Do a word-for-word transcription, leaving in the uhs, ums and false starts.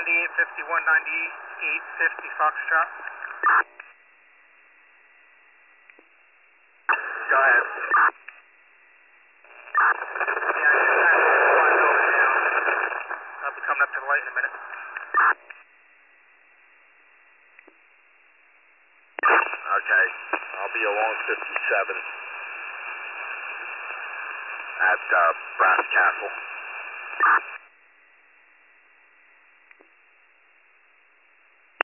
ninety-eight fifty-one, ninety-eight fifty Foxtrot. Go ahead. Yeah, I just passed the one over now. I'll be coming up to the light in a minute. Okay, I'll be along fifty-seven at uh, Brass Castle.